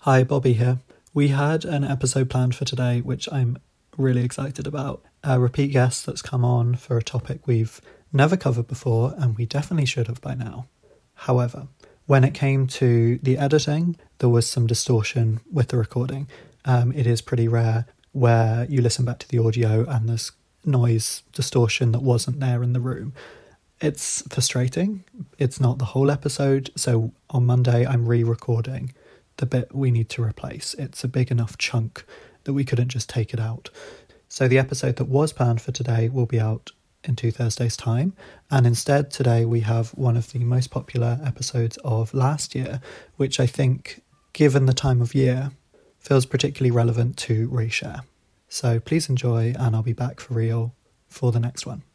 Hi, Bobby here. We had an episode planned for today, which I'm really excited about. A repeat guest that's come on for a topic we've never covered before, and we definitely should have by now. However, when it came to the editing, there was some distortion with the recording. It is pretty rare where you listen back to the audio and there's noise distortion that wasn't there in the room. It's frustrating. It's not the whole episode, so on Monday I'm re-recording the bit we need to replace. It's a big enough chunk that we couldn't just take it out. So the episode that was planned for today will be out in 2 Thursdays' time, and instead today we have one of the most popular episodes of last year, which I think, given the time of year, feels particularly relevant to reshare. So please enjoy, and I'll be back for real for the next one.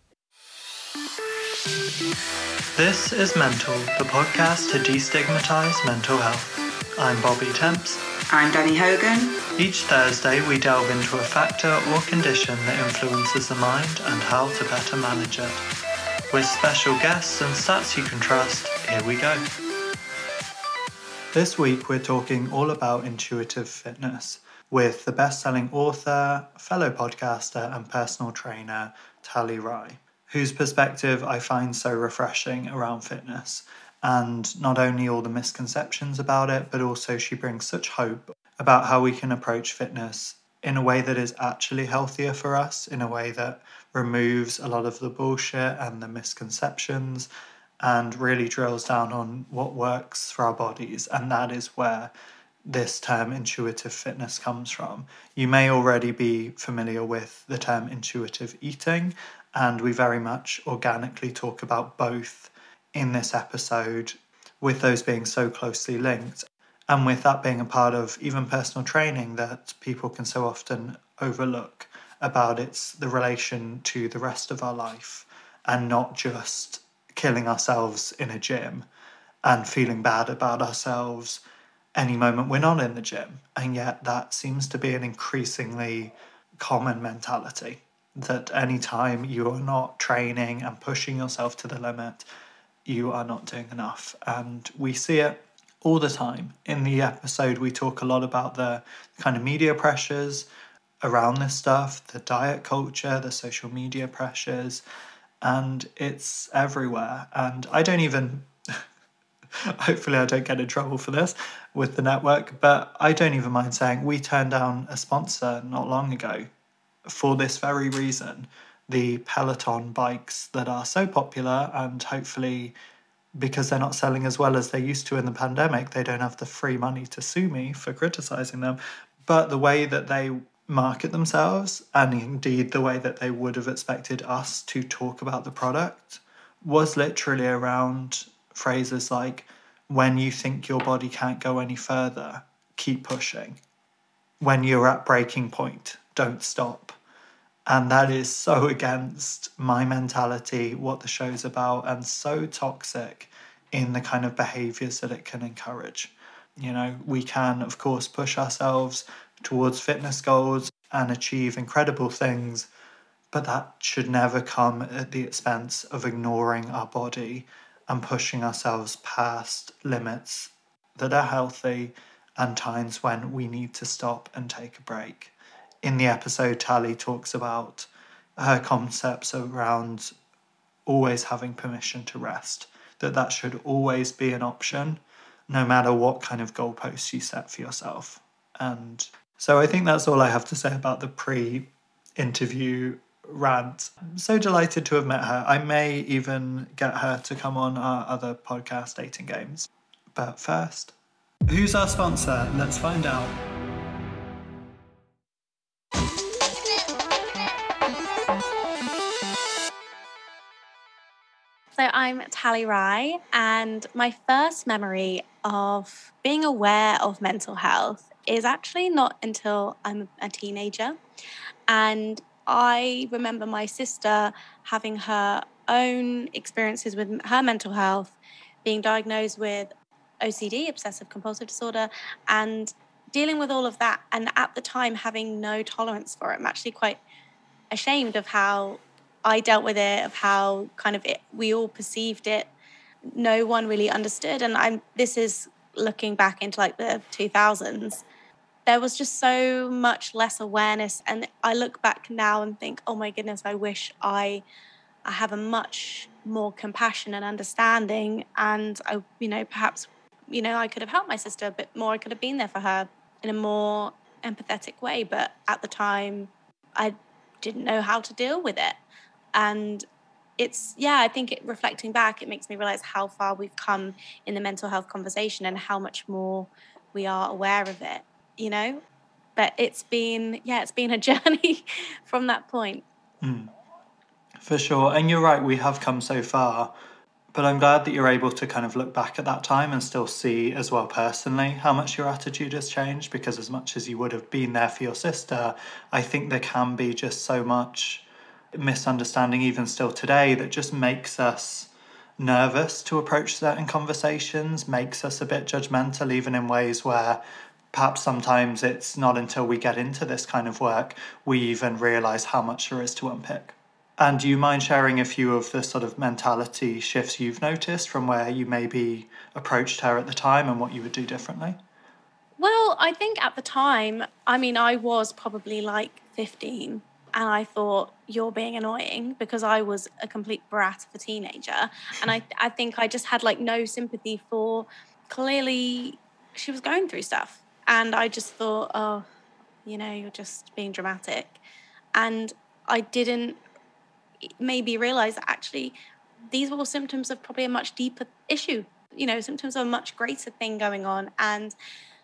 This is Mental, the podcast to destigmatise mental health. I'm Bobby Temps. I'm Danny Hogan. Each Thursday we delve into a factor or condition that influences the mind and how to better manage it. With special guests and stats you can trust, here we go. This week we're talking all about intuitive fitness with the best-selling author, fellow podcaster and personal trainer Tali Rai, whose perspective I find so refreshing around fitness. And not only all the misconceptions about it, but also she brings such hope about how we can approach fitness in a way that is actually healthier for us, in a way that removes a lot of the bullshit and the misconceptions and really drills down on what works for our bodies. And that is where this term intuitive fitness comes from. You may already be familiar with the term intuitive eating, and we very much organically talk about both in this episode, with those being so closely linked, and with that being a part of even personal training that people can so often overlook about it's the relation to the rest of our life and not just killing ourselves in a gym and feeling bad about ourselves any moment we're not in the gym. And yet that seems to be an increasingly common mentality, that any time you are not training and pushing yourself to the limit, you are not doing enough. And we see it all the time. In the episode, we talk a lot about the kind of media pressures around this stuff, the diet culture, the social media pressures, and it's everywhere. And I don't even, hopefully I don't get in trouble for this with the network, but I don't even mind saying we turned down a sponsor not long ago for this very reason. The Peloton bikes that are so popular, and hopefully because they're not selling as well as they used to in the pandemic, they don't have the free money to sue me for criticizing them. But the way that they market themselves, and indeed the way that they would have expected us to talk about the product, was literally around phrases like, when you think your body can't go any further, keep pushing. When you're at breaking point, don't stop. And that is so against my mentality, what the show's about, and so toxic in the kind of behaviours that it can encourage. You know, we can, of course, push ourselves towards fitness goals and achieve incredible things, but that should never come at the expense of ignoring our body and pushing ourselves past limits that are healthy and times when we need to stop and take a break. In the episode, Tali talks about her concepts around always having permission to rest, that should always be an option, no matter what kind of goalposts you set for yourself. And so I think that's all I have to say about the pre-interview rant. I'm so delighted to have met her. I may even get her to come on our other podcast, Dating Games. But first, who's our sponsor? Let's find out. So I'm Tali Rai, and my first memory of being aware of mental health is actually not until I'm a teenager. And I remember my sister having her own experiences with her mental health, being diagnosed with OCD, obsessive compulsive disorder, and dealing with all of that. And at the time, having no tolerance for it. I'm actually quite ashamed of how I dealt with it, of how we all perceived it. No one really understood. And this is looking back into like the 2000s, there was just so much less awareness. And I look back now and think, oh my goodness, I wish I have a much more compassion and understanding. And I, perhaps, I could have helped my sister a bit more. I could have been there for her in a more empathetic way. But at the time, I didn't know how to deal with it. And I think reflecting back, it makes me realize how far we've come in the mental health conversation and how much more we are aware of it, But it's been a journey from that point. For sure. And you're right, we have come so far. But I'm glad that you're able to kind of look back at that time and still see as well personally how much your attitude has changed, because as much as you would have been there for your sister, I think there can be just so much misunderstanding even still today that just makes us nervous to approach certain conversations, makes us a bit judgmental even in ways where perhaps sometimes it's not until we get into this kind of work we even realise how much there is to unpick. And do you mind sharing a few of the sort of mentality shifts you've noticed from where you maybe approached her at the time and what you would do differently? Well, I think at the time, I was probably like 15 and I thought, you're being annoying, because I was a complete brat of a teenager. And I think I just had like no sympathy for, clearly she was going through stuff. And I just thought, oh, you're just being dramatic. And I didn't maybe realize that actually these were all symptoms of probably a much deeper issue, symptoms of a much greater thing going on. And,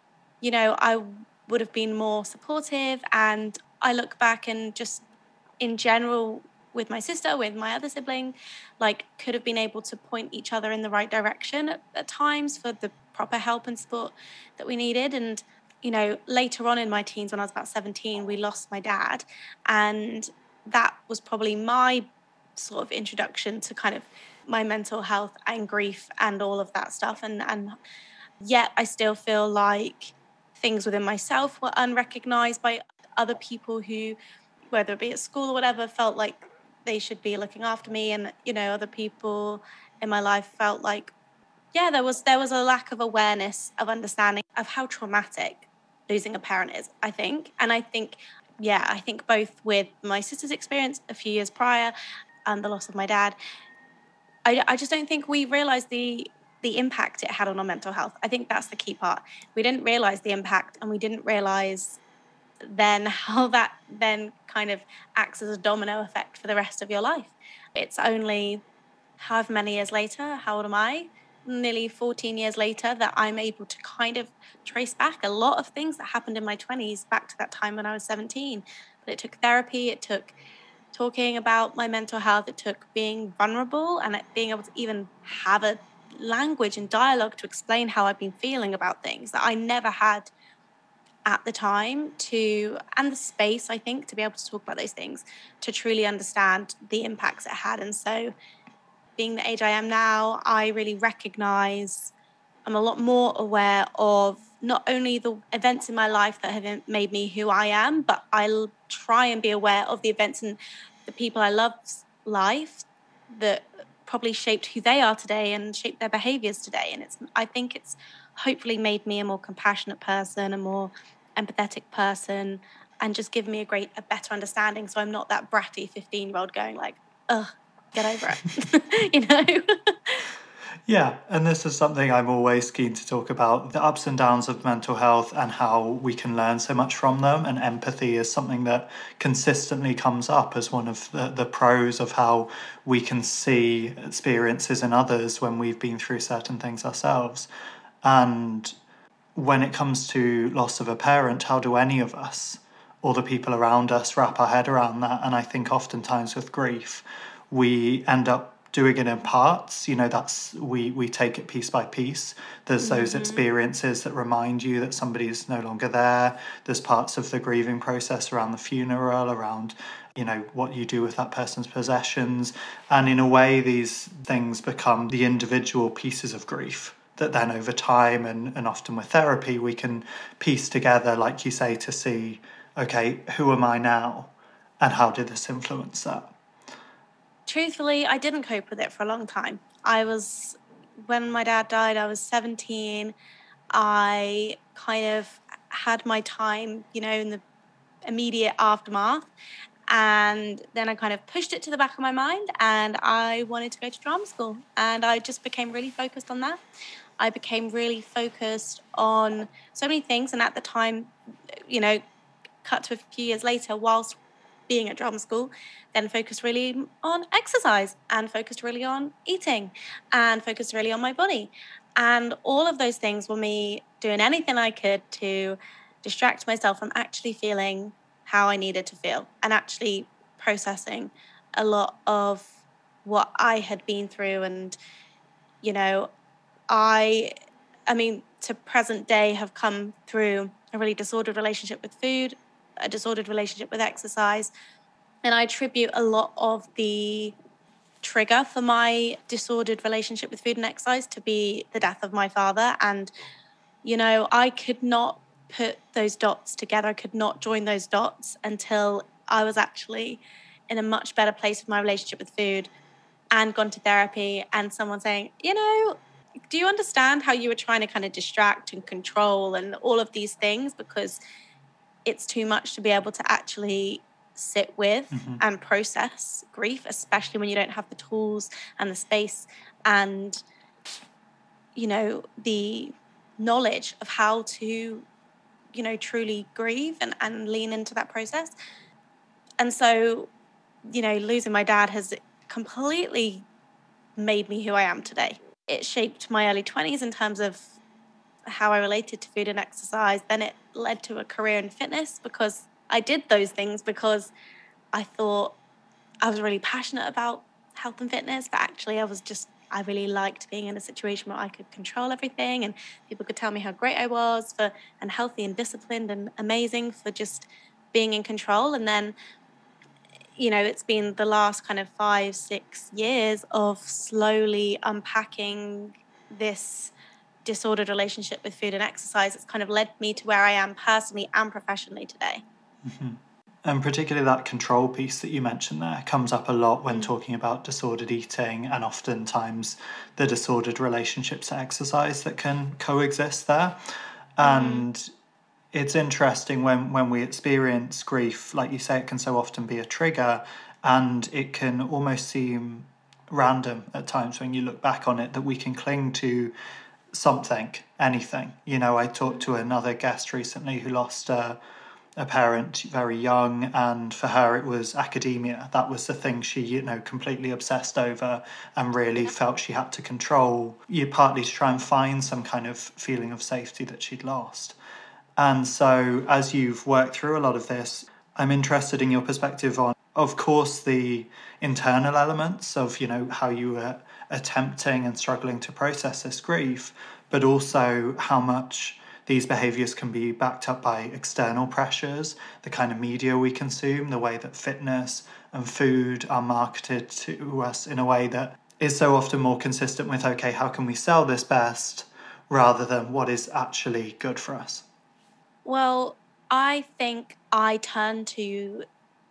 I would have been more supportive. And I look back and just in general with my sister, with my other sibling, like could have been able to point each other in the right direction at times for the proper help and support that we needed. And, later on in my teens, when I was about 17, we lost my dad. And that was probably my sort of introduction to kind of my mental health and grief and all of that stuff. And yet I still feel like things within myself were unrecognized by other people who, whether it be at school or whatever, felt like they should be looking after me. And, other people in my life felt like, there was a lack of awareness, of understanding of how traumatic losing a parent is, I think. And I think both with my sister's experience a few years prior and the loss of my dad, I just don't think we realised the impact it had on our mental health. I think that's the key part. We didn't realise the impact, and we didn't realise then how that then kind of acts as a domino effect for the rest of your life. It's only however many years later, how old am I? Nearly 14 years later, that I'm able to kind of trace back a lot of things that happened in my 20s back to that time when I was 17. But it took therapy, it took talking about my mental health, it took being vulnerable and being able to even have a language and dialogue to explain how I've been feeling about things that I never had at the time, and the space, I think, to be able to talk about those things, to truly understand the impacts it had. And so being the age I am now, I really recognize, I'm a lot more aware of not only the events in my life that have made me who I am, but I'll try and be aware of the events and the people I love's life that probably shaped who they are today and shaped their behaviors today. And I think it's hopefully made me a more compassionate person, a more empathetic person, and just given me a better understanding. So I'm not that bratty 15-year-old going like, ugh, get over it, Yeah, and this is something I'm always keen to talk about, the ups and downs of mental health and how we can learn so much from them. And empathy is something that consistently comes up as one of the pros of how we can see experiences in others when we've been through certain things ourselves. And when it comes to loss of a parent, how do any of us or the people around us wrap our head around that? And I think oftentimes with grief, we end up doing it in parts. That's we take it piece by piece. There's those experiences that remind you that somebody is no longer there. There's parts of the grieving process around the funeral, around what you do with that person's possessions. And in a way, these things become the individual pieces of grief that then over time and often with therapy we can piece together, like you say, to see, okay, who am I now and how did this influence that? Truthfully, I didn't cope with it for a long time. When my dad died, I was 17, I kind of had my time, in the immediate aftermath. And then I kind of pushed it to the back of my mind and I wanted to go to drama school. And I just became really focused on that. I became really focused on so many things. And at the time, cut to a few years later, whilst being at drama school, then focused really on exercise and focused really on eating and focused really on my body. And all of those things were me doing anything I could to distract myself from actually feeling how I needed to feel and actually processing a lot of what I had been through. And, you know, I mean, to present day have come through a really disordered relationship with food, a disordered relationship with exercise. And I attribute a lot of the trigger for my disordered relationship with food and exercise to be the death of my father. And, I could not put those dots together. I could not join those dots until I was actually in a much better place with my relationship with food and gone to therapy and someone saying, do you understand how you were trying to kind of distract and control and all of these things? Because it's too much to be able to actually sit with and process grief, especially when you don't have the tools and the space and, the knowledge of how to, truly grieve and lean into that process. And so, losing my dad has completely made me who I am today. It shaped my early 20s in terms of how I related to food and exercise. Then it led to a career in fitness because I did those things because I thought I was really passionate about health and fitness, but actually I really liked being in a situation where I could control everything and people could tell me how great I was and healthy and disciplined and amazing for just being in control. And then, it's been the last kind of 5-6 years of slowly unpacking this disordered relationship with food and exercise. It's kind of led me to where I am personally and professionally today. And particularly that control piece that you mentioned there comes up a lot when talking about disordered eating and oftentimes the disordered relationships to exercise that can coexist there. And it's interesting when we experience grief, like you say, it can so often be a trigger and it can almost seem random at times when you look back on it, that we can cling to something, anything. I talked to another guest recently who lost a parent very young, and for her it was academia. That was the thing she completely obsessed over and really felt she had to control, partly to try and find some kind of feeling of safety that she'd lost. And so as you've worked through a lot of this, I'm interested in your perspective on, of course, the internal elements of how you were attempting and struggling to process this grief, but also how much these behaviours can be backed up by external pressures, the kind of media we consume, the way that fitness and food are marketed to us in a way that is so often more consistent with, okay, how can we sell this best, rather than what is actually good for us. Well, I think I turned to,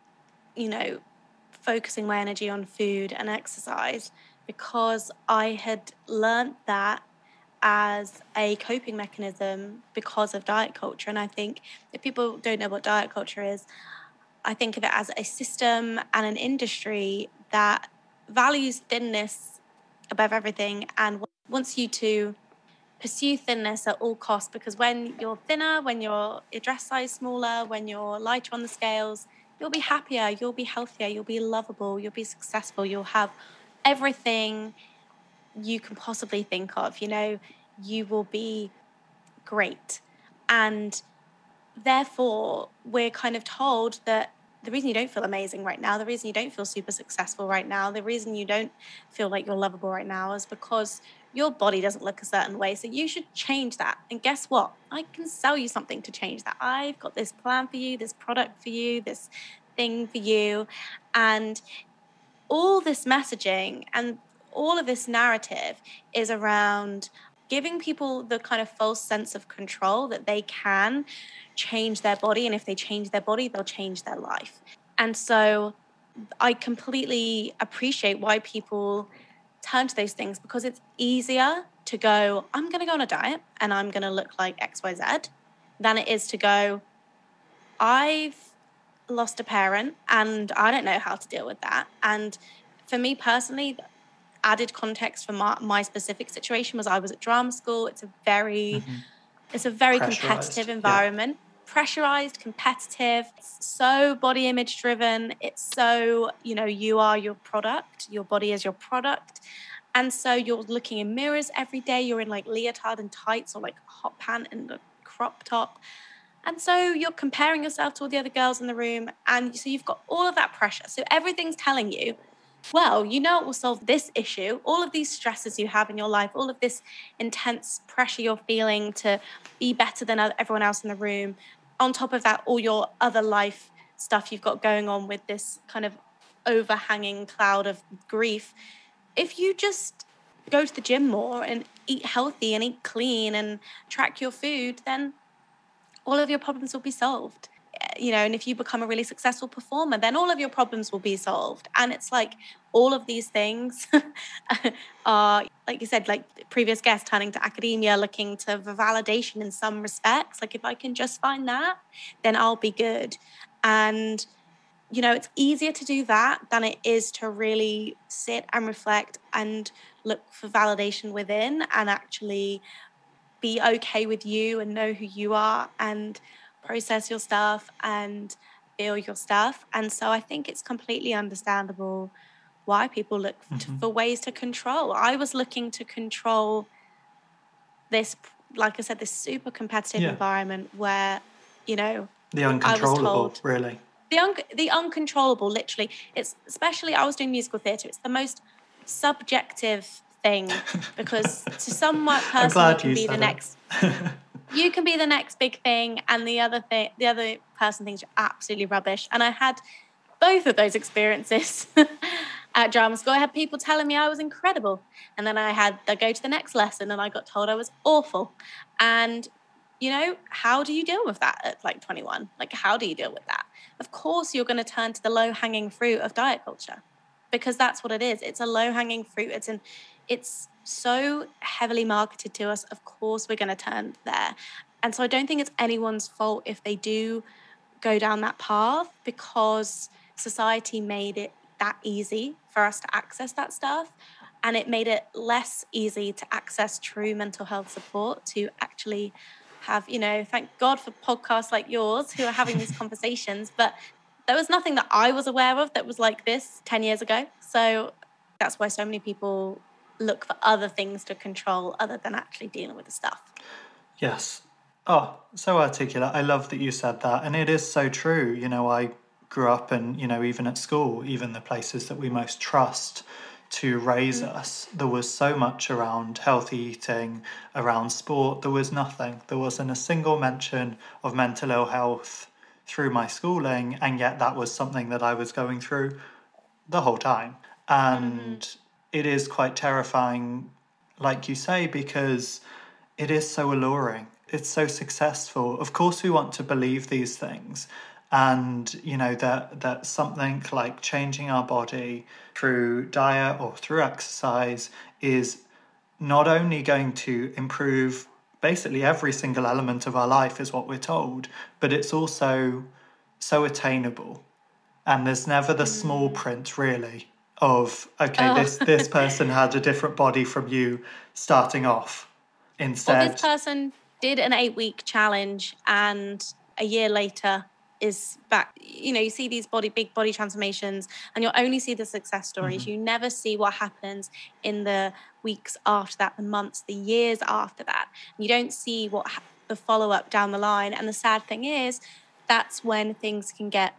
focusing my energy on food and exercise because I had learnt that as a coping mechanism because of diet culture. And I think if people don't know what diet culture is, I think of it as a system and an industry that values thinness above everything and wants you to pursue thinness at all costs, because when you're thinner, when your dress size smaller, when you're lighter on the scales, you'll be happier, you'll be healthier, you'll be lovable, you'll be successful, you'll have everything you can possibly think of. You will be great. And therefore, we're kind of told that the reason you don't feel amazing right now, the reason you don't feel super successful right now, the reason you don't feel like you're lovable right now is because your body doesn't look a certain way. So you should change that. And guess what? I can sell you something to change that. I've got this plan for you, this product for you, this thing for you. And all this messaging and all of this narrative is around giving people the kind of false sense of control that they can change their body. And if they change their body, they'll change their life. And so I completely appreciate why people turn to those things, because it's easier to go, I'm going to go on a diet and I'm going to look like XYZ, than it is to go, I've lost a parent and I don't know how to deal with that. And for me personally, added context for my specific situation was I was at drama school. It's a very competitive environment. Pressurized, competitive, it's so body image driven. It's so, you are your product, your body is your product. And so you're looking in mirrors every day. You're in like leotard and tights or like hot pant and a crop top. And so you're comparing yourself to all the other girls in the room. And so you've got all of that pressure. So everything's telling you, well, it will solve this issue, all of these stresses you have in your life, all of this intense pressure you're feeling to be better than everyone else in the room. On top of that, all your other life stuff you've got going on with this kind of overhanging cloud of grief. If you just go to the gym more and eat healthy and eat clean and track your food, then all of your problems will be solved. And if you become a really successful performer, then all of your problems will be solved. And it's like all of these things are, like you said, like previous guest, turning to academia, looking to for validation in some respects. Like if I can just find that, then I'll be good. And, it's easier to do that than it is to really sit and reflect and look for validation within and actually be okay with you and know who you are and process your stuff and feel your stuff. And so I think it's completely understandable why people look for ways to control. I was looking to control this, like I said, this super competitive environment where, the uncontrollable, really. The uncontrollable, literally. It's especially, I was doing musical theatre. It's the most subjective thing because to some person you can be the next you can be the next big thing, and the other person thinks you're absolutely rubbish. And I had both of those experiences at drama school. I had people telling me I was incredible, and then I go to the next lesson and I got told I was awful. And how do you deal with that at like 21? Like, how do you deal with that? Of course, you're going to turn to the low-hanging fruit of diet culture, because that's what it is. It's a low-hanging fruit. It's so heavily marketed to us. Of course, we're going to turn there. And so I don't think it's anyone's fault if they do go down that path, because society made it that easy for us to access that stuff. And it made it less easy to access true mental health support, to actually have, thank God for podcasts like yours who are having these conversations. But there was nothing that I was aware of that was like this 10 years ago. So that's why so many people look for other things to control other than actually dealing with the stuff. Yes. Oh, so articulate. I love that you said that. And it is so true. I grew up and, even at school, even the places that we most trust to raise us, there was so much around healthy eating, around sport. There was nothing. There wasn't a single mention of mental ill health through my schooling. And yet that was something that I was going through the whole time. And it is quite terrifying, like you say, because it is so alluring. It's so successful. Of course, we want to believe these things. And, that something like changing our body through diet or through exercise is not only going to improve basically every single element of our life, is what we're told, but it's also so attainable. And there's never the small print, really, of, okay, this person had a different body from you starting off. Instead, or this person did an 8-week challenge and a year later is back. You see these big body transformations, and you'll only see the success stories. You never see what happens in the weeks after that, the months, the years after that. You don't see what the follow-up down the line. And the sad thing is, that's when things can get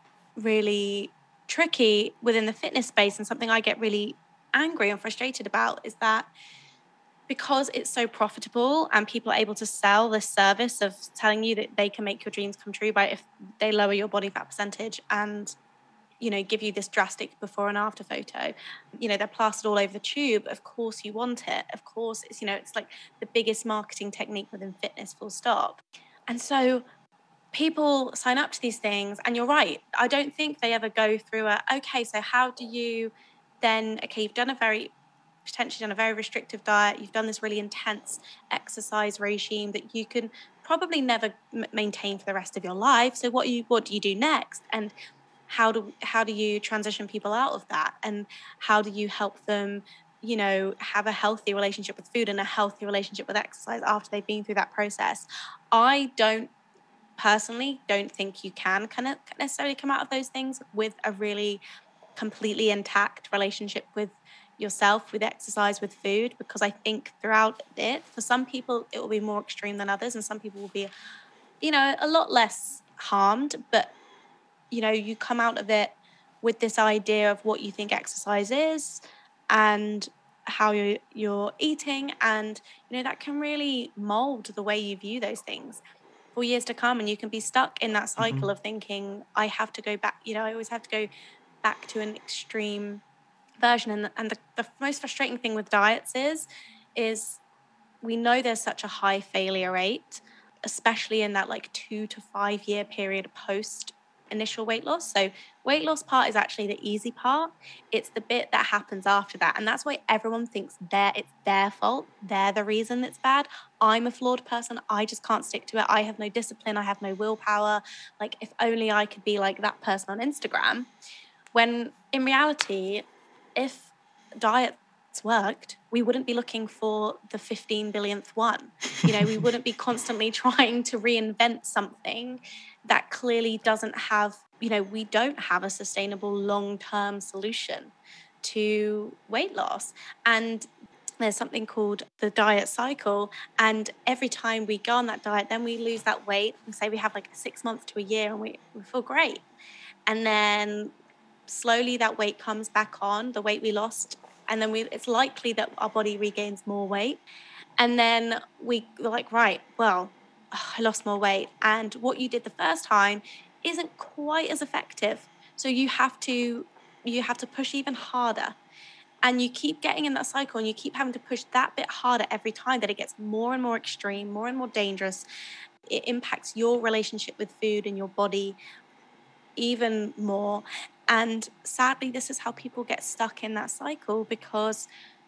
really tricky within the fitness space. And something I get really angry and frustrated about is that because it's so profitable and people are able to sell this service of telling you that they can make your dreams come true by if they lower your body fat percentage and, give you this drastic before and after photo, they're plastered all over the tube. Of course you want it. Of course, it's, it's like the biggest marketing technique within fitness, full stop. And so people sign up to these things, and you're right. I don't think they ever go through okay, so how do you then, okay, you've done a very potentially done a very restrictive diet, you've done this really intense exercise regime that you can probably never maintain for the rest of your life. So what do you do next? And how do you transition people out of that? And how do you help them, have a healthy relationship with food and a healthy relationship with exercise after they've been through that process? I personally don't think you can kind of necessarily come out of those things with a really completely intact relationship with yourself, with exercise, with food, because I think throughout it, for some people it will be more extreme than others, and some people will be, a lot less harmed, but you come out of it with this idea of what you think exercise is and how you're eating, and that can really mold the way you view those things for years to come. And you can be stuck in that cycle of thinking, I have to go back, I always have to go back to an extreme version. And the most frustrating thing with diets is we know there's such a high failure rate, especially in that like 2 to 5 year period post initial weight loss. So weight loss part is actually the easy part. It's the bit that happens after that. And that's why everyone thinks it's their fault. They're the reason it's bad. I'm a flawed person. I just can't stick to it. I have no discipline. I have no willpower. Like, if only I could be like that person on Instagram. When in reality, if diets worked, we wouldn't be looking for the 15 billionth one. We wouldn't be constantly trying to reinvent something that clearly doesn't have, we don't have a sustainable long-term solution to weight loss. And there's something called the diet cycle. And every time we go on that diet, then we lose that weight. And say we have like 6 months to a year and we feel great. And then slowly that weight comes back on, the weight we lost, and then it's likely that our body regains more weight. And then we're like, right, well, I lost more weight. And what you did the first time isn't quite as effective. So you have to push even harder. And you keep getting in that cycle and you keep having to push that bit harder every time, that it gets more and more extreme, more and more dangerous. It impacts your relationship with food and your body even more. And sadly, this is how people get stuck in that cycle because,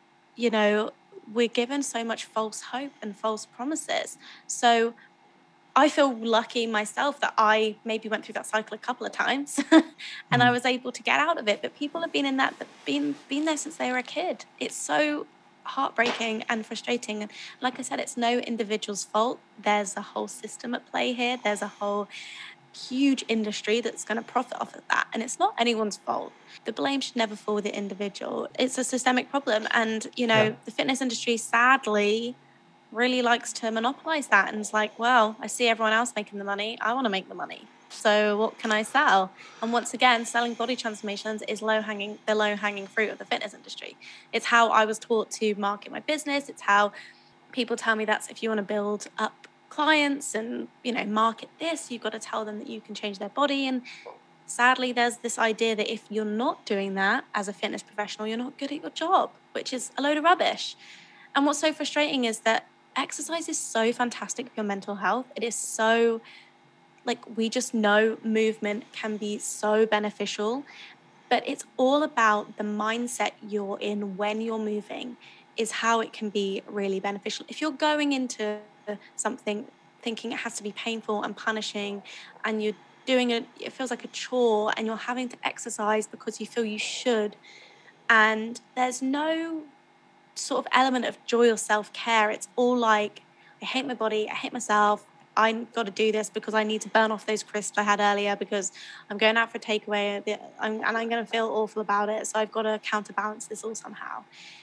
we're given so much false hope and false promises. So I feel lucky myself that I maybe went through that cycle a couple of times and I was able to get out of it. But people have been in that, been there since they were a kid. It's so heartbreaking and frustrating. And like I said, it's no individual's fault. There's a whole system at play here. There's a whole huge industry that's going to profit off of that. And it's not anyone's fault. The blame should never fall with the individual. It's a systemic problem. And, the fitness industry, sadly, really likes to monopolize that. And it's like, well, I see everyone else making the money. I want to make the money. So what can I sell? And once again, selling body transformations is the low-hanging fruit of the fitness industry. It's how I was taught to market my business. It's how people tell me that's if you want to build up clients and market this, you've got to tell them that you can change their body. And sadly, there's this idea that if you're not doing that as a fitness professional, you're not good at your job, which is a load of rubbish. And what's so frustrating is that exercise is so fantastic for your mental health. It is so, we just know movement can be so beneficial, but it's all about the mindset you're in when you're moving is how it can be really beneficial. If you're going into something thinking it has to be painful and punishing, and you're doing it feels like a chore, and you're having to exercise because you feel you should, and there's no sort of element of joy or self-care. It's all like, I hate my body, I hate myself, I've got to do this because I need to burn off those crisps I had earlier because I'm going out for a takeaway and I'm going to feel awful about it, so I've got to counterbalance this all somehow.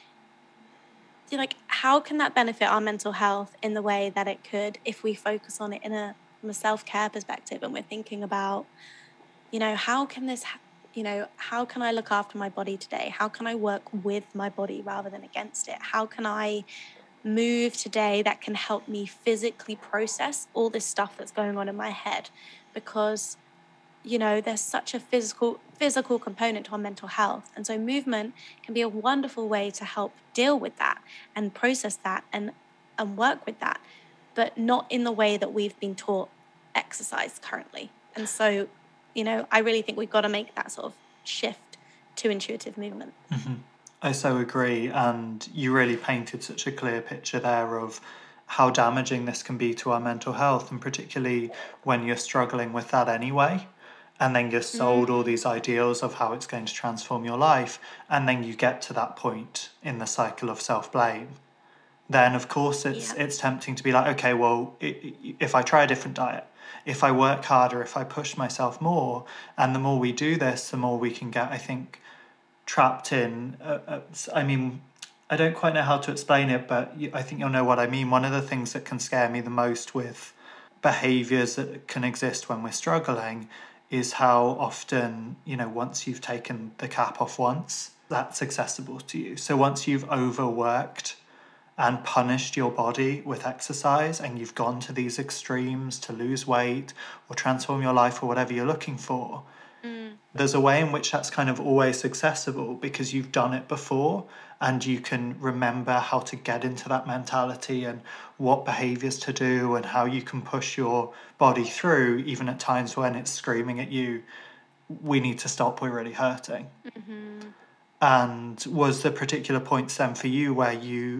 You're like, how can that benefit our mental health in the way that it could if we focus on it from a self-care perspective, and we're thinking about, how can this, how can I look after my body today? How can I work with my body rather than against it? How can I move today that can help me physically process all this stuff that's going on in my head? Because there's such a physical component to our mental health. And so movement can be a wonderful way to help deal with that and process that and work with that, but not in the way that we've been taught exercise currently. And so, I really think we've got to make that sort of shift to intuitive movement. Mm-hmm. I so agree. And you really painted such a clear picture there of how damaging this can be to our mental health, and particularly when you're struggling with that anyway. And then you're sold all Mm, these ideals of how it's going to transform your life. And then you get to that point in the cycle of self blame. Then, of course, yeah. it's tempting to be like, okay, well, if I try a different diet, if I work harder, if I push myself more, and the more we do this, the more we can get, I think, trapped in. I mean, I don't quite know how to explain it, but I think you'll know what I mean. One of the things that can scare me the most with behaviors that can exist when we're struggling is how often, once you've taken the cap off once, that's accessible to you. So once you've overworked and punished your body with exercise and you've gone to these extremes to lose weight or transform your life or whatever you're looking for, Mm, there's a way in which that's kind of always accessible because you've done it before and you can remember how to get into that mentality and what behaviors to do and how you can push your body through even at times when it's screaming at you, we need to stop, we're really hurting. hmm. And was there particular points then for you where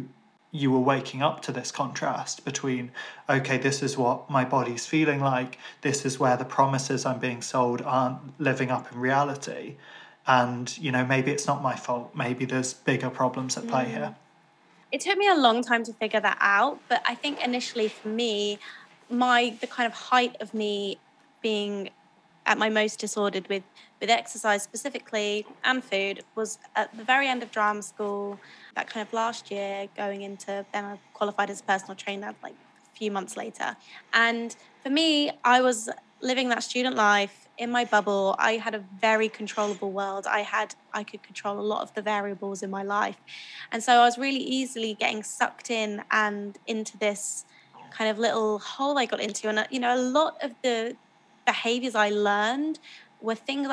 you were waking up to this contrast between, okay, this is what my body's feeling like, this is where the promises I'm being sold aren't living up in reality, and maybe it's not my fault, maybe there's bigger problems at play here. Mm. It took me a long time to figure that out, but I think initially for me, the kind of height of me being at my most disordered with exercise specifically and food was at the very end of drama school, that kind of last year going into, then I qualified as a personal trainer like a few months later. And for me, I was living that student life in my bubble. I had a very controllable world. I could control a lot of the variables in my life. And so I was really easily getting sucked in and into this kind of little hole I got into. And a lot of the behaviors I learned were things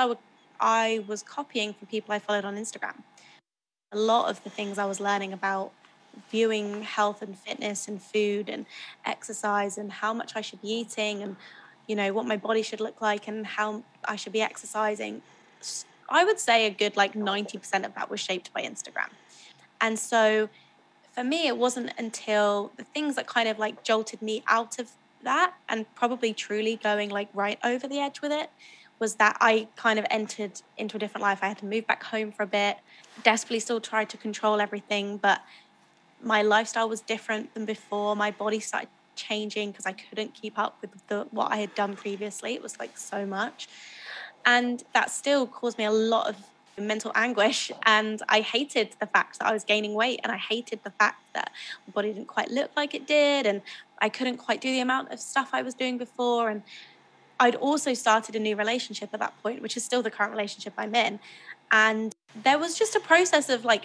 I was copying from people I followed on Instagram. A lot of the things I was learning about viewing health and fitness and food and exercise and how much I should be eating and what my body should look like and how I should be exercising. I would say a good like 90% of that was shaped by Instagram. And so for me, it wasn't until the things that kind of like jolted me out of that and probably truly going like right over the edge with it was that I kind of entered into a different life. I had to move back home for a bit, desperately still tried to control everything, but my lifestyle was different than before. My body started changing because I couldn't keep up with what I had done previously. It was like so much. And that still caused me a lot of mental anguish. And I hated the fact that I was gaining weight. And I hated the fact that my body didn't quite look like it did. And I couldn't quite do the amount of stuff I was doing before. And I'd also started a new relationship at that point, which is still the current relationship I'm in. And there was just a process of like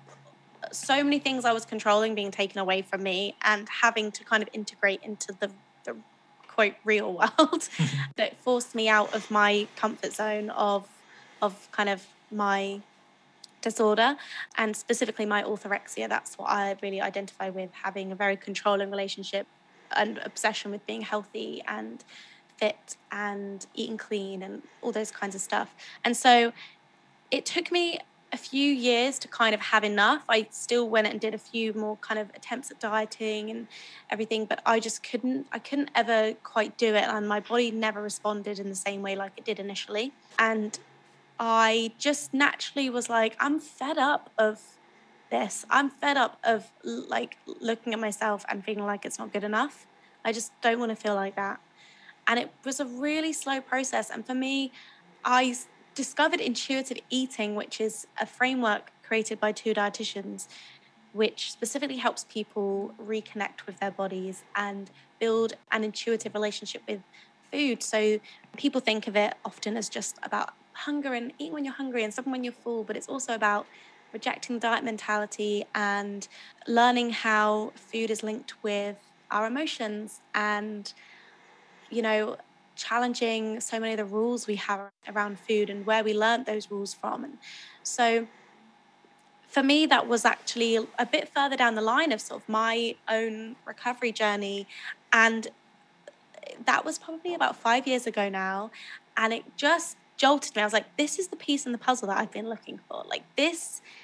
so many things I was controlling being taken away from me and having to kind of integrate into the quote real world that forced me out of my comfort zone of kind of my disorder and specifically my orthorexia. That's what I really identify with, having a very controlling relationship and obsession with being healthy and fit and eating clean and all those kinds of stuff. And so it took me a few years to kind of have enough. I still went and did a few more kind of attempts at dieting and everything, but I couldn't ever quite do it. And my body never responded in the same way like it did initially. And I just naturally was like, I'm fed up of this. I'm fed up of like looking at myself and feeling like it's not good enough. I just don't want to feel like that. And it was a really slow process. And for me, discovered intuitive eating, which is a framework created by two dietitians, which specifically helps people reconnect with their bodies and build an intuitive relationship with food. So people think of it often as just about hunger and eating when you're hungry and stopping when you're full, but it's also about rejecting the diet mentality and learning how food is linked with our emotions and you know, challenging so many of the rules we have around food and where we learned those rules from. And so for me, that was actually a bit further down the line of sort of my own recovery journey. And that was probably about 5 years ago now. And it just jolted me. I was like, this is the piece in the puzzle that I've been looking for. Like, this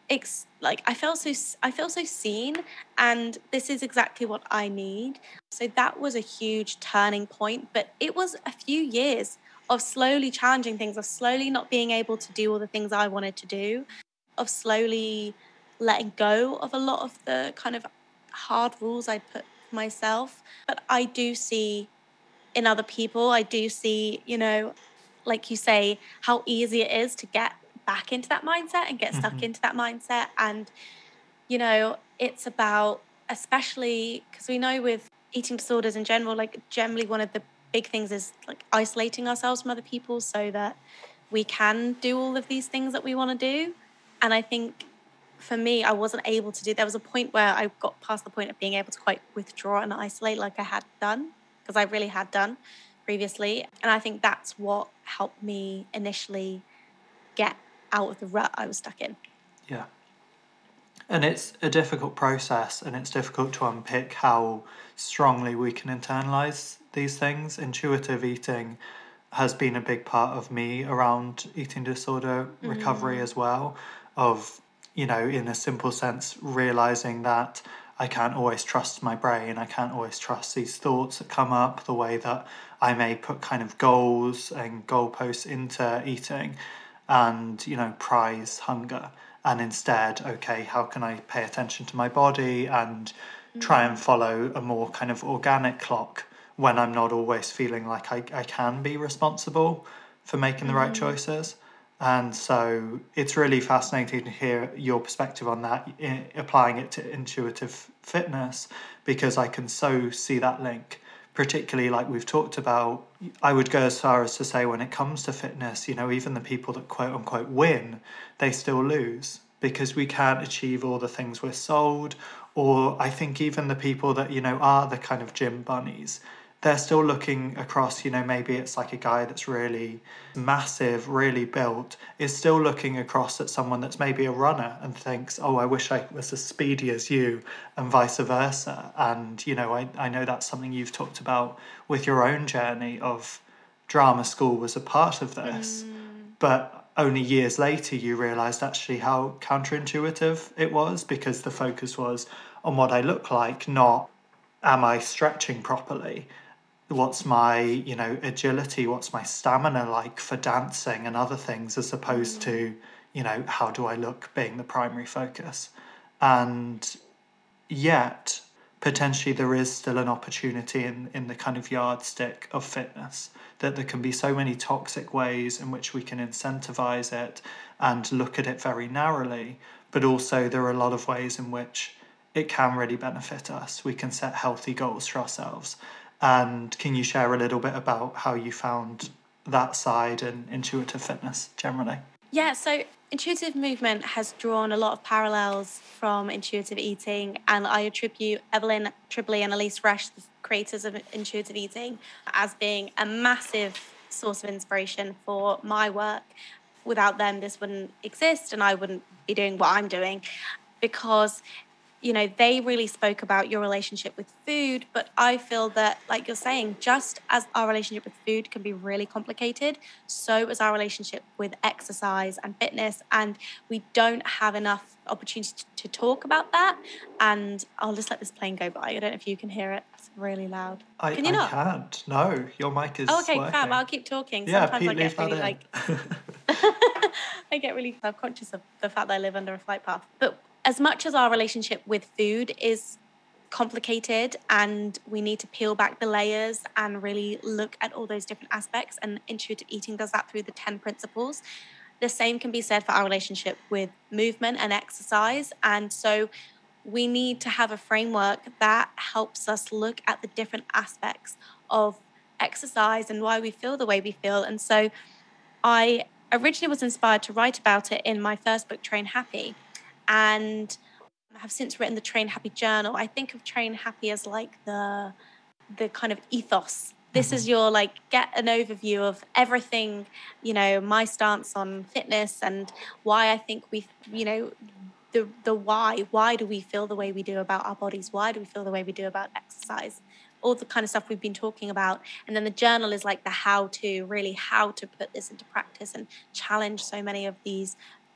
I feel so seen, and this is exactly what I need. So that was a huge turning point, but it was a few years of slowly challenging things, of slowly not being able to do all the things I wanted to do, of slowly letting go of a lot of the kind of hard rules I'd put for myself. But I do see in other people, I do see, like you say, how easy it is to get back into that mindset and get stuck into that mindset. And, it's about, especially because we know with eating disorders in general, like generally one of the big things is like isolating ourselves from other people so that we can do all of these things that we want to do. And I think for me, I wasn't able to do. There was a point where I got past the point of being able to quite withdraw and isolate like I had done, because I really had done previously. And I think that's what helped me initially get out of the rut I was stuck in. Yeah. And it's a difficult process, and it's difficult to unpick how strongly we can internalize these things. Intuitive eating has been a big part of me around eating disorder recovery as well, of, in a simple sense, realizing that I can't always trust my brain, I can't always trust these thoughts that come up, the way that I may put kind of goals and goalposts into eating and, prize hunger. And instead, okay, how can I pay attention to my body and try and follow a more kind of organic clock when I'm not always feeling like I can be responsible for making the right choices. And so it's really fascinating to hear your perspective on that, applying it to intuitive fitness, because I can so see that link, particularly like we've talked about. I would go as far as to say, when it comes to fitness, even the people that quote unquote win, they still lose because we can't achieve all the things we're sold. Or I think even the people that, are the kind of gym bunnies, they're still looking across, maybe it's like a guy that's really massive, really built, is still looking across at someone that's maybe a runner and thinks, oh, I wish I was as speedy as you, and vice versa. And, I know that's something you've talked about with your own journey of drama school was a part of this, but only years later you realised actually how counterintuitive it was, because the focus was on what I look like, not am I stretching properly? What's my, agility? What's my stamina like for dancing and other things, as opposed to, how do I look being the primary focus? And yet, potentially there is still an opportunity in the kind of yardstick of fitness, that there can be so many toxic ways in which we can incentivize it and look at it very narrowly, but also there are a lot of ways in which it can really benefit us. We can set healthy goals for ourselves. And can you share a little bit about how you found that side in intuitive fitness generally? Yeah, so intuitive movement has drawn a lot of parallels from intuitive eating, and I attribute Evelyn Tribole and Elise Resch, the creators of intuitive eating, as being a massive source of inspiration for my work. Without them, this wouldn't exist, and I wouldn't be doing what I'm doing, because they really spoke about your relationship with food. But I feel that, like you're saying, just as our relationship with food can be really complicated, so is our relationship with exercise and fitness. And we don't have enough opportunity to talk about that. And I'll just let this plane go by. I don't know if you can hear it. It's really loud. Can you not? Can't. No, your mic is okay, working. fab. I'll keep talking. Yeah, Sometimes Pete, I get really in. I get really self-conscious of the fact that I live under a flight path. But as much as our relationship with food is complicated and we need to peel back the layers and really look at all those different aspects, and intuitive eating does that through the 10 principles, the same can be said for our relationship with movement and exercise. And so we need to have a framework that helps us look at the different aspects of exercise and why we feel the way we feel. And so I originally was inspired to write about it in my first book, Train Happy, and I have since written the Train Happy journal. I think of Train Happy as like the kind of ethos. This is your get an overview of everything, my stance on fitness and why I think we, the why do we feel the way we do about our bodies? Why do we feel the way we do about exercise? All the kind of stuff we've been talking about. And then the journal is like the how to, really how to put this into practice and challenge so many of these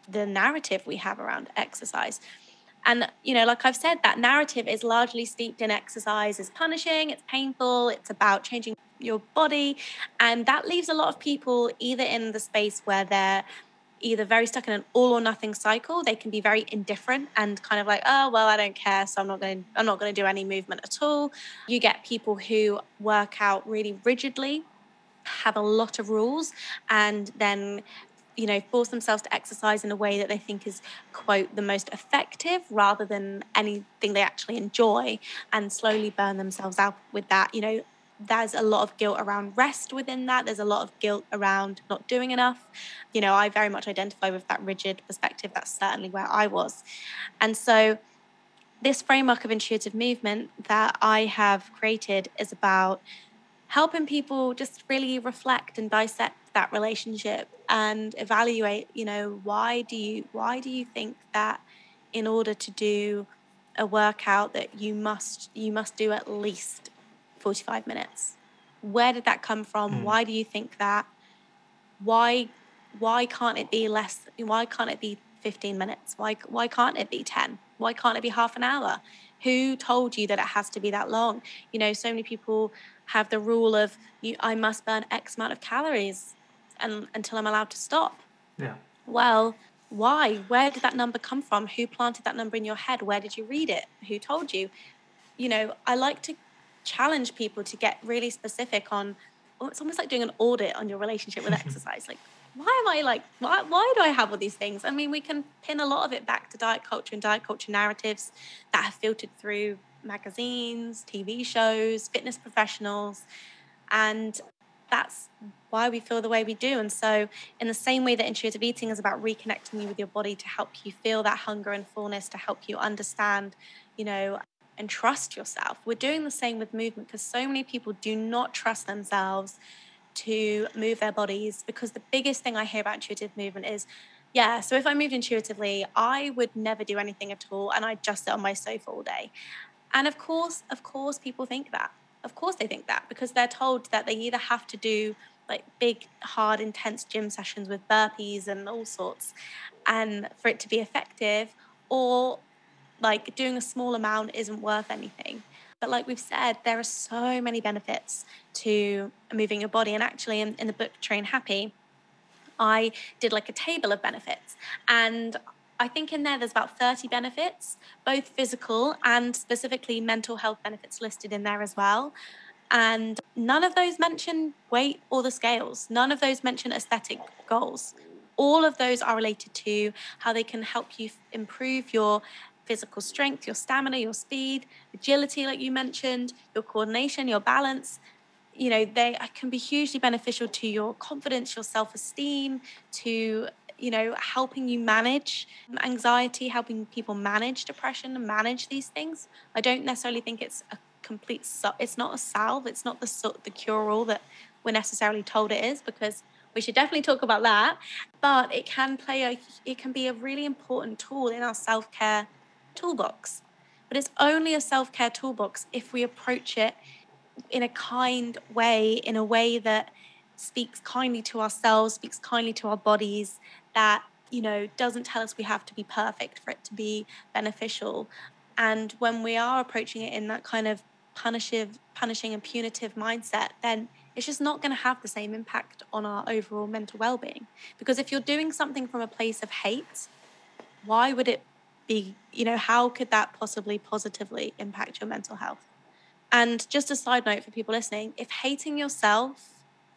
the narrative we have around exercise. And, like I've said, that narrative is largely steeped in exercise is punishing, it's painful, it's about changing your body. And that leaves a lot of people either in the space where they're either very stuck in an all or nothing cycle. They can be very indifferent and kind of like, oh, well, I don't care, so I'm not going to do any movement at all. You get people who work out really rigidly, have a lot of rules, and then force themselves to exercise in a way that they think is, quote, the most effective rather than anything they actually enjoy, and slowly burn themselves out with that. There's a lot of guilt around rest within that. There's a lot of guilt around not doing enough. I very much identify with that rigid perspective. That's certainly where I was. And so this framework of intuitive movement that I have created is about helping people just really reflect and dissect that relationship and evaluate, why do you think that in order to do a workout that you must do at least 45 minutes? Where did that come from? Why do you think that? Why can't it be less? Why can't it be 15 minutes? Why can't it be 10? Why can't it be half an hour? Who told you that it has to be that long? So many people have the rule of I must burn X amount of calories until I'm allowed to stop. Yeah. Well, why? Where did that number come from? Who planted that number in your head? Where did you read it? Who told you? I like to challenge people to get really specific on, it's almost like doing an audit on your relationship with exercise. Like, why do I have all these things? I mean, we can pin a lot of it back to diet culture and diet culture narratives that have filtered through magazines, TV shows, fitness professionals, and that's why we feel the way we do. And so in the same way that intuitive eating is about reconnecting you with your body to help you feel that hunger and fullness, to help you understand, and trust yourself, we're doing the same with movement, because so many people do not trust themselves to move their bodies. Because the biggest thing I hear about intuitive movement is, yeah, so if I moved intuitively, I would never do anything at all and I'd just sit on my sofa all day. And of course, people think that. Of course they think that, because they're told that they either have to do like big, hard, intense gym sessions with burpees and all sorts, and for it to be effective, or like doing a small amount isn't worth anything. But like we've said, there are so many benefits to moving your body. And actually in the book Train Happy, I did like a table of benefits. And I think in there's about 30 benefits, both physical and specifically mental health benefits listed in there as well. And none of those mention weight or the scales. None of those mention aesthetic goals. All of those are related to how they can help you improve your physical strength, your stamina, your speed, agility, like you mentioned, your coordination, your balance. They can be hugely beneficial to your confidence, your self-esteem, to, helping you manage anxiety, helping people manage depression and manage these things. I don't necessarily think it's a complete, it's not a salve, it's not the cure-all that we're necessarily told it is, because we should definitely talk about that. But it can be a really important tool in our self-care toolbox. But it's only a self-care toolbox if we approach it in a kind way, in a way that speaks kindly to ourselves, speaks kindly to our bodies, that, doesn't tell us we have to be perfect for it to be beneficial. And when we are approaching it in that kind of punishing and punitive mindset, then it's just not going to have the same impact on our overall mental well-being. Because if you're doing something from a place of hate, why would it be, how could that possibly positively impact your mental health? And just a side note for people listening, if hating yourself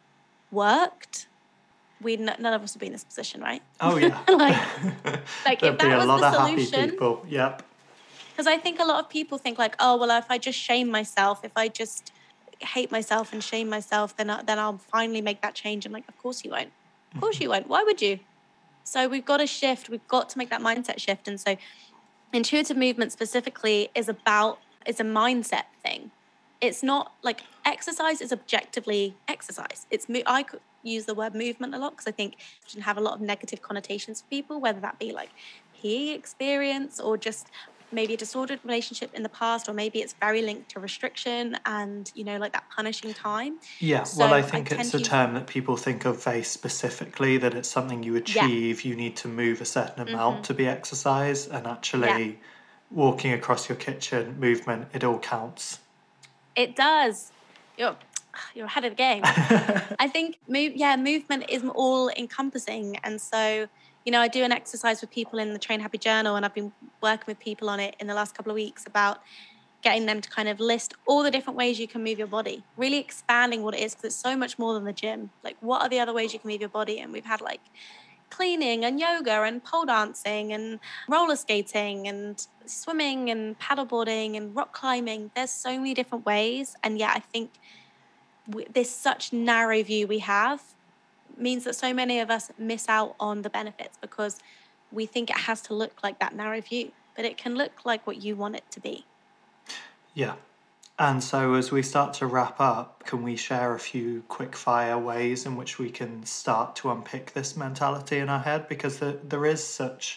worked, none of us would be in this position, right? Oh, yeah. like There'd if be that a was lot the of solution, happy people. Yep. Because I think a lot of people think like, oh, well, if I just shame myself, if I just hate myself and shame myself, then I'll finally make that change. I'm like, of course you won't. Of course you won't. Why would you? So we've got to shift. We've got to make that mindset shift. And so intuitive movement specifically is a mindset thing. It's not like exercise is objectively exercise. I could use the word movement a lot because I think it can have a lot of negative connotations for people, whether that be like PE experience or just maybe a disordered relationship in the past, or maybe it's very linked to restriction and, like that punishing time. Yeah, well, I So I think tend it's a to use, term that people think of very specifically, that it's something you yeah, achieve, you need to move a certain amount hmm, to be exercise, and yeah, actually walking across your kitchen, movement, it all counts. it does. You're, you're ahead of the game. I think movement is all encompassing. And so, I do an exercise with people in the Train Happy Journal, and I've been working with people on it in the last couple of weeks about getting them to kind of list all the different ways you can move your body, really expanding what it is, because it's so much more than the gym. Like, what are the other ways you can move your body? And we've had like cleaning and yoga and pole dancing and roller skating and swimming and paddleboarding and rock climbing. There's so many different ways. And I think this such narrow view we have means that so many of us miss out on the benefits because we think it has to look like that narrow view, but it can look like what you want it to be. Yeah. And so, as we start to wrap up, can we share a few quick fire ways in which we can start to unpick this mentality in our head? Because there is such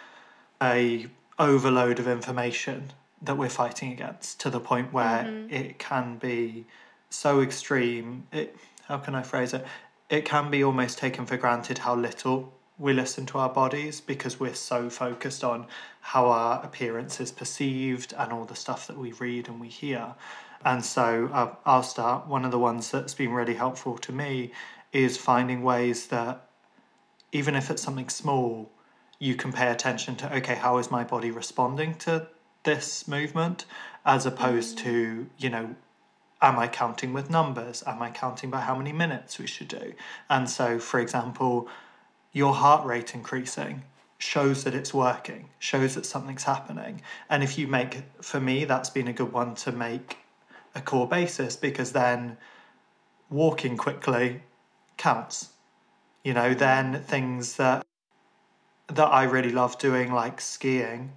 a overload of information that we're fighting against, to the point where Mm-hmm. it can be so extreme. How can I phrase it? It can be almost taken for granted how little we listen to our bodies, because we're so focused on how our appearance is perceived and all the stuff that we read and we hear. And so I'll start. One of the ones that's been really helpful to me is finding ways that, even if it's something small, you can pay attention to, okay, how is my body responding to this movement, as opposed to, am I counting with numbers? Am I counting by how many minutes we should do? And so, for example, your heart rate increasing shows that it's working, shows that something's happening. And if you make, for me, that's been a good one to make a core basis, because then walking quickly counts. Then things that I really love doing, like skiing,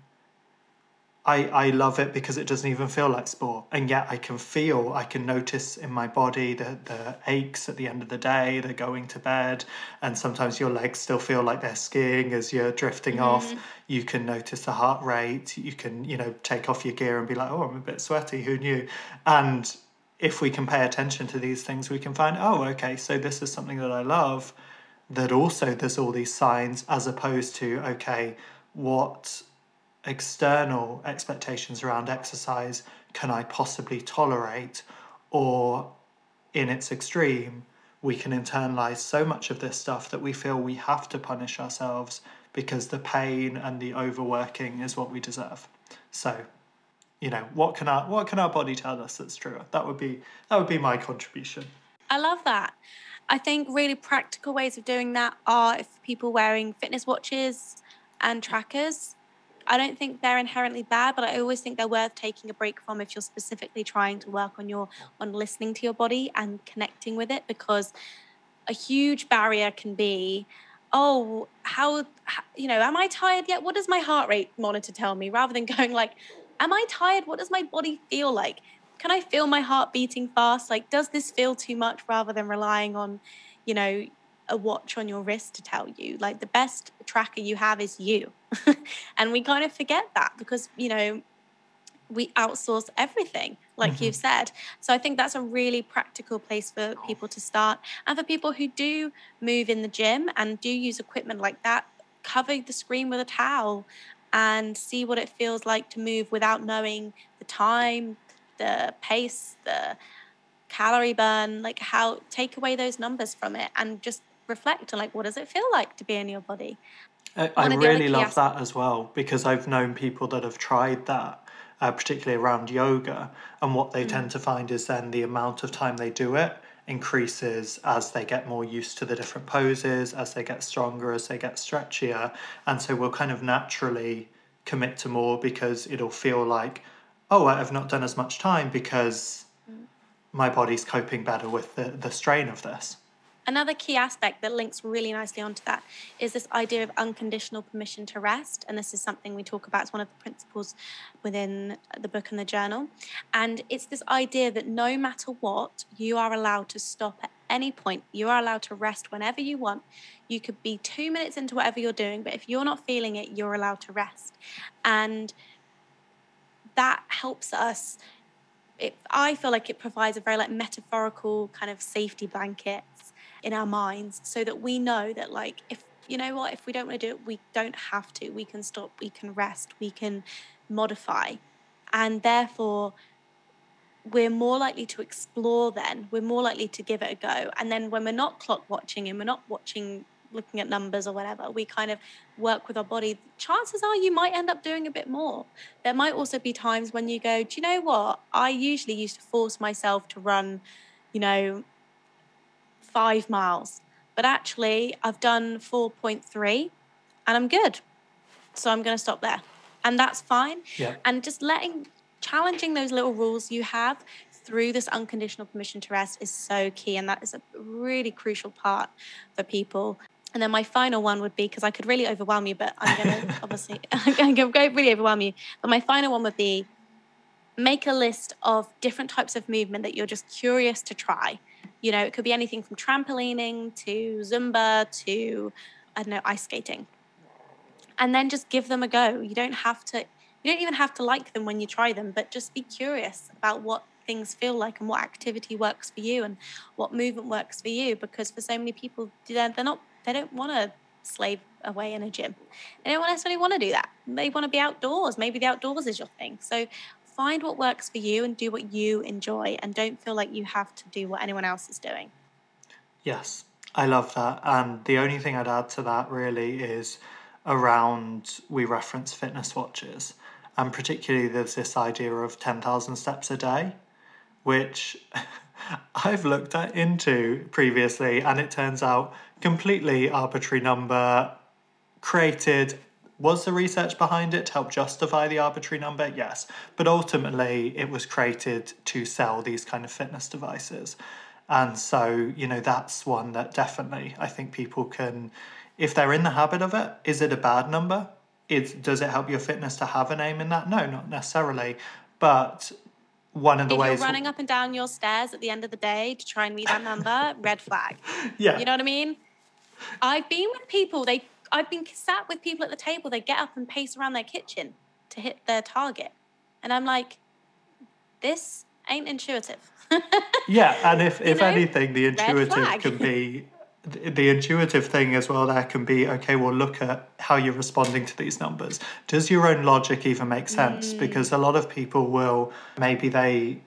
I love it because it doesn't even feel like sport. And yet I can notice in my body the aches at the end of the day, the going to bed, and sometimes your legs still feel like they're skiing as you're drifting off. Mm-hmm. You can notice the heart rate. You can, take off your gear and be like, oh, I'm a bit sweaty. Who knew? And if we can pay attention to these things, we can find, oh, okay, so this is something that I love, that also there's all these signs, as opposed to, okay, what external expectations around exercise can I possibly tolerate? Or, in its extreme, we can internalize so much of this stuff that we feel we have to punish ourselves because the pain and the overworking is what we deserve. So, what can our body tell us that's true? That would be my contribution. I love that. I think really practical ways of doing that are if people wearing fitness watches and trackers. I don't think they're inherently bad, but I always think they're worth taking a break from if you're specifically trying to work on listening to your body and connecting with it, because a huge barrier can be, oh, am I tired yet? What does my heart rate monitor tell me? Rather than going like, am I tired? What does my body feel like? Can I feel my heart beating fast? Like, does this feel too much? Rather than relying on, you know, a watch on your wrist to tell you. Like, the best tracker you have is you. And we kind of forget that because, we outsource everything, like Hmm. you've said. So I think that's a really practical place for people to start. And for people who do move in the gym and do use equipment like that, cover the screen with a towel and see what it feels like to move without knowing the time, the pace, the calorie burn, like how take away those numbers from it and just reflect on like what does it feel like to be in your body. I One of the other really key love aspects. that as well, because I've known people that have tried that, particularly around yoga, and what they tend to find is then the amount of time they do it increases as they get more used to the different poses, as they get stronger, as they get stretchier, and so we'll kind of naturally commit to more, because it'll feel like, oh, I've not done as much time because my body's coping better with the strain of this. Another key aspect that links really nicely onto that is this idea of unconditional permission to rest. And this is something we talk about as one of the principles within the book and the journal. And it's this idea that no matter what, you are allowed to stop at any point. You are allowed to rest whenever you want. You could be 2 minutes into whatever you're doing, but if you're not feeling it, you're allowed to rest. And that helps us. I feel like it provides a very like metaphorical kind of safety blanket in our minds, so that we know that like, if you know what, if we don't want to do it, we don't have to. We can stop, we can rest, we can modify. And therefore, we're more likely to explore then. We're more likely to give it a go. And then when we're not clock watching and we're not looking at numbers or whatever, we kind of work with our body. Chances are you might end up doing a bit more. There might also be times when you go, do you know what? I usually used to force myself to run, 5 miles, but actually I've done 4.3 and I'm good. So I'm going to stop there. And that's fine. Yeah. And just challenging those little rules you have through this unconditional permission to rest is so key. And that is a really crucial part for people. And then my final one would be, because I could really overwhelm you, but I'm going to obviously, I'm going to go really overwhelm you. But my final one would be, make a list of different types of movement that you're just curious to try. It could be anything from trampolining to Zumba to, I don't know, ice skating. And then just give them a go. You don't even have to like them when you try them, but just be curious about what things feel like and what activity works for you and what movement works for you. Because for so many people, they don't want to slave away in a gym. They don't necessarily want to do that. They want to be outdoors. Maybe the outdoors is your thing. So find what works for you and do what you enjoy, and don't feel like you have to do what anyone else is doing. Yes, I love that. And the only thing I'd add to that really is around, we reference fitness watches, and particularly there's this idea of 10,000 steps a day, which I've looked into previously, and it turns out completely arbitrary number created. Was the research behind it to help justify the arbitrary number? Yes. But ultimately, it was created to sell these kind of fitness devices. And so, that's one that definitely I think people can, if they're in the habit of it, is it a bad number? Does it help your fitness to have an aim in that? No, not necessarily. But one of the ways... If you're running up and down your stairs at the end of the day to try and meet that number, red flag. Yeah. You know what I mean? I've been with people, I've been sat with people at the table, they get up and pace around their kitchen to hit their target. And I'm like, this ain't intuitive. Yeah, and if anything, the intuitive can be... The intuitive thing as well there can be, okay, well, look at how you're responding to these numbers. Does your own logic even make sense? Because a lot of people will, maybe they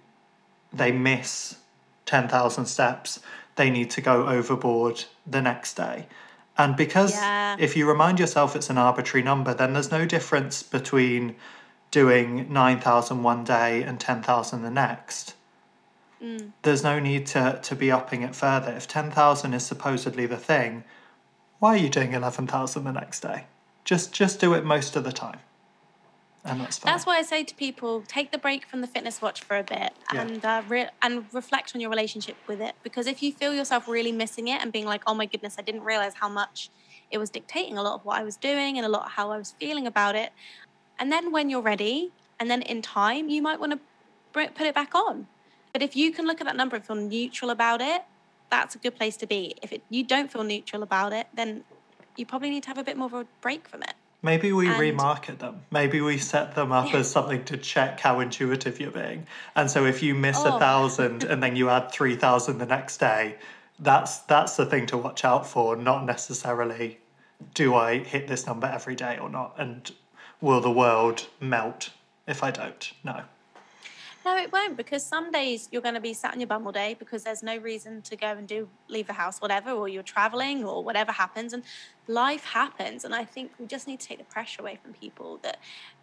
miss 10,000 steps, they need to go overboard the next day. And because if you remind yourself it's an arbitrary number, then there's no difference between doing 9,000 one day and 10,000 the next. There's no need to be upping it further. If 10,000 is supposedly the thing, why are you doing 11,000 the next day? Just do it most of the time. And that's fine. That's why I say to people, take the break from the fitness watch for a bit and reflect on your relationship with it. Because if you feel yourself really missing it and being like, oh my goodness, I didn't realize how much it was dictating a lot of what I was doing and a lot of how I was feeling about it. And then when you're ready, and then in time, you might want to put it back on. But if you can look at that number and feel neutral about it, that's a good place to be. If you don't feel neutral about it, then you probably need to have a bit more of a break from it. Maybe we remarket them. Maybe we set them up as something to check how intuitive you're being. And so if you miss 1,000 and then you add 3,000 the next day, that's the thing to watch out for, not necessarily, do I hit this number every day or not? And will the world melt if I don't? No. No, it won't, because some days you're going to be sat on your bum all day because there's no reason to go and leave the house, whatever, or you're traveling or whatever happens, and life happens. And I think we just need to take the pressure away from people that,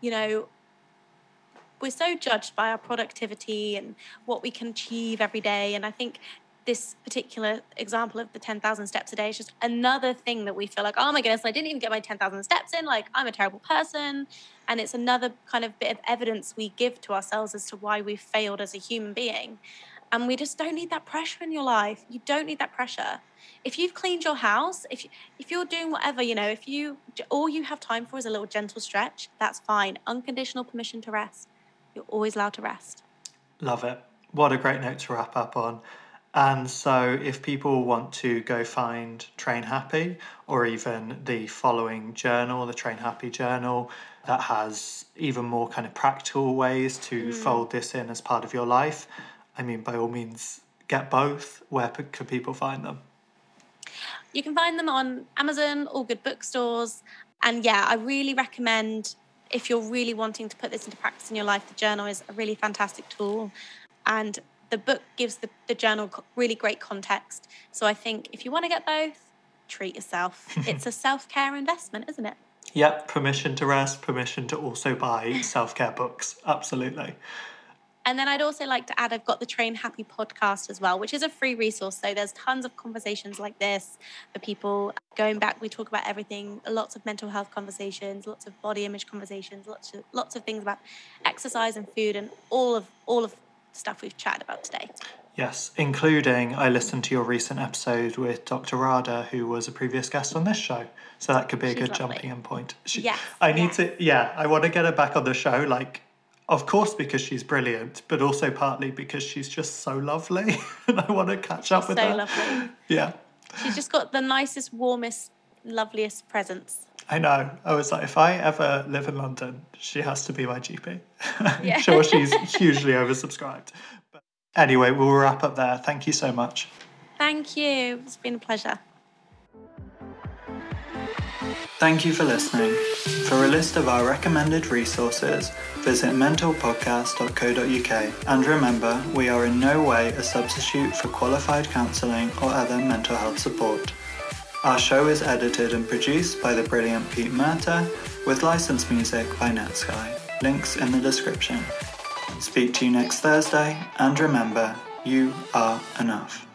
we're so judged by our productivity and what we can achieve every day. And I think this particular example of the 10,000 steps a day is just another thing that we feel like, oh my goodness, I didn't even get my 10,000 steps in. Like, I'm a terrible person. And it's another kind of bit of evidence we give to ourselves as to why we've failed as a human being. And we just don't need that pressure in your life. You don't need that pressure. If you've cleaned your house, if you're doing whatever, if all you have time for is a little gentle stretch, that's fine. Unconditional permission to rest. You're always allowed to rest. Love it. What a great note to wrap up on. And so if people want to go find Train Happy, or even the following journal, the Train Happy journal, that has even more kind of practical ways to fold this in as part of your life, I mean, by all means, get both. Where could people find them? You can find them on Amazon or good bookstores. And yeah, I really recommend, if you're really wanting to put this into practice in your life, the journal is a really fantastic tool. And the book gives the journal really great context. So I think if you want to get both, treat yourself. It's a self-care investment, isn't it? Yep, permission to rest, permission to also buy self-care books. Absolutely. And then I'd also like to add, I've got the Train Happy podcast as well, which is a free resource. So there's tons of conversations like this for people. Going back, we talk about everything, lots of mental health conversations, lots of body image conversations, lots of things about exercise and food, and all of the stuff we've chatted about today. Yes, including I listened to your recent episode with Dr. Rada, who was a previous guest on this show. So that could be a good jumping in point. I want to get her back on the show, like, of course, because she's brilliant, but also partly because she's just so lovely. And I want to catch up with her. So lovely. Yeah. She's just got the nicest, warmest, loveliest presence. I know. I was like, if I ever live in London, she has to be my GP. I'm sure she's hugely oversubscribed. But anyway, we'll wrap up there. Thank you so much. Thank you. It's been a pleasure. Thank you for listening. For a list of our recommended resources, visit mentalpodcast.co.uk. And remember, we are in no way a substitute for qualified counselling or other mental health support. Our show is edited and produced by the brilliant Pete Murta, with licensed music by Netsky. Links in the description. Speak to you next Thursday, and remember, you are enough.